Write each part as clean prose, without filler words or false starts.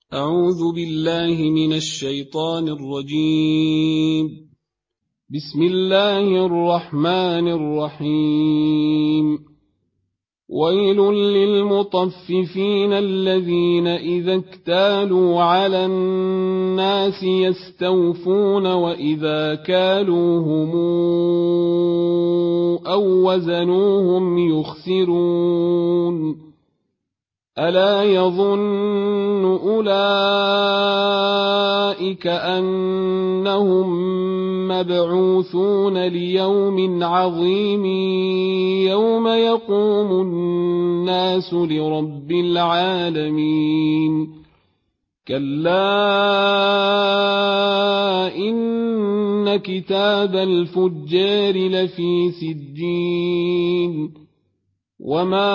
أعوذ بالله من الشيطان الرجيم. بسم الله الرحمن الرحيم. ويل للمطففين الذين إذا اكتالوا على الناس يستوفون وإذا كالوهم أو وزنوهم يخسرون. ألا يظن أولئك أنهم مبعوثون ليوم عظيم يوم يقوم الناس لرب العالمين. كلا إن كتاب الفجار لفي سجين. وما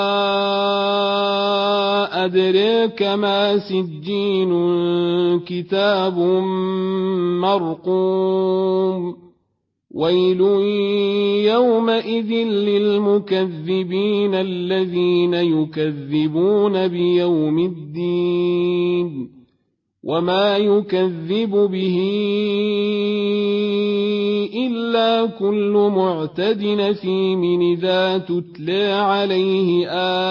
أدريك ما سجين كتاب مرقوم. ويل يومئذ للمكذبين الذين يكذبون بيوم الدين. وما يكذب به إلا كل معتد أثيم إذا تتلى عليه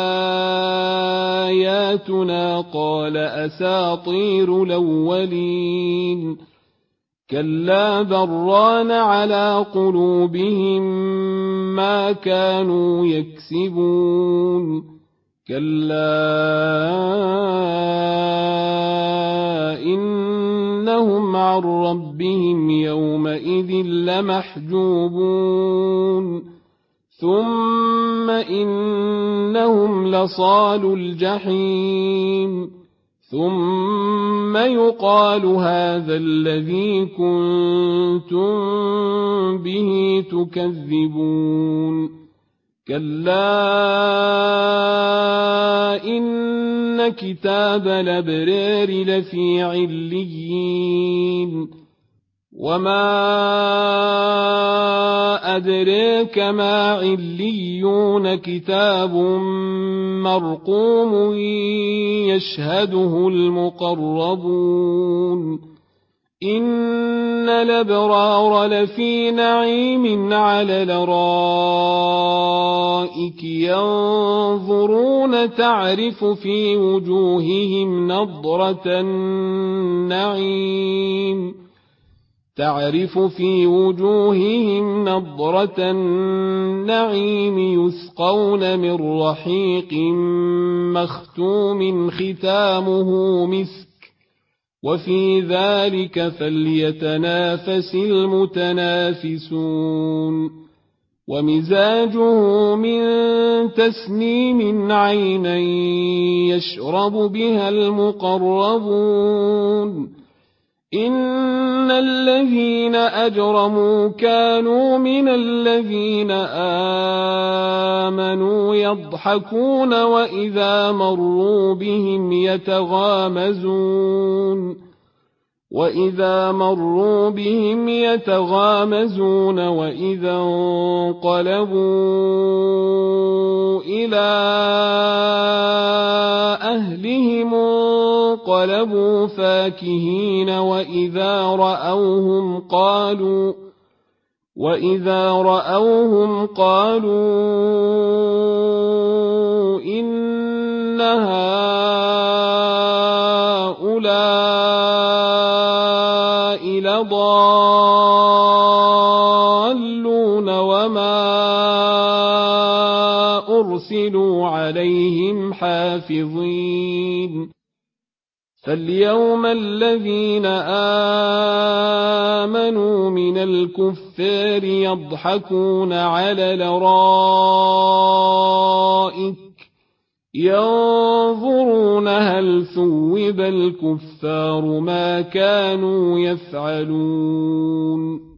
آياتنا قال أساطير الأولين. كلا بران على قلوبهم ما كانوا يكسبون. كلا إنهم عن ربهم يومئذ لمحجوبون. ثم إنهم لصالو الجحيم. ثم يقال هذا الذي كنتم به تكذبون. كلا إن كتاب الأبرار لفي عليين. وما أدريك ما عليون كتاب مرقوم يشهده المقربون. إن الأبرار لفي نعيم على الأرائك ينظرون تعرف في وجوههم نضرة النعيم يسقون من رحيق مختوم ختامه مسك وفي ذلك فليتنافس المتنافسون. ومزاجه من تسنيم عينا يشرب بها المقربون. إن الذين أجرموا كانوا من الذين آمنوا يضحكون وإذا مروا بهم يتغامزون وإذا انقلبوا إلى أهلهم انقلبوا فاكهين وإذا رأوهم قالوا إن هؤلاء لضالون وما أرسلوا عليهم حافظين. فاليوم الذين آمنوا من الكفار يضحكون على الأرائك ينظرون هل ثوب الكفار ما كانوا يفعلون.